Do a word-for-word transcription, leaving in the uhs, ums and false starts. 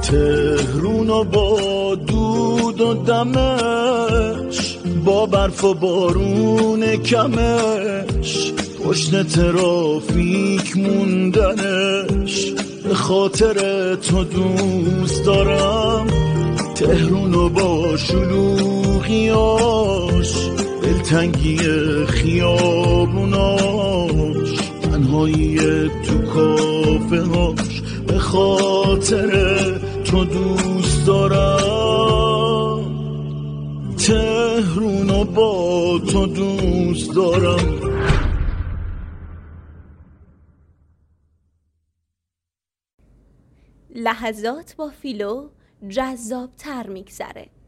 تهرون و با دود و دمش، با برف و بارون کمش، پشت ترافیک موندنش، به خاطر تو دوست دارم تهرون و با شلوغیاش، دلتنگی خیابوناش، تنهایی تو کافه هاش، به خاطر تو دوست دارم تهرون و با تو دوست دارم. لحظات با فیلو جذاب تر میگذره.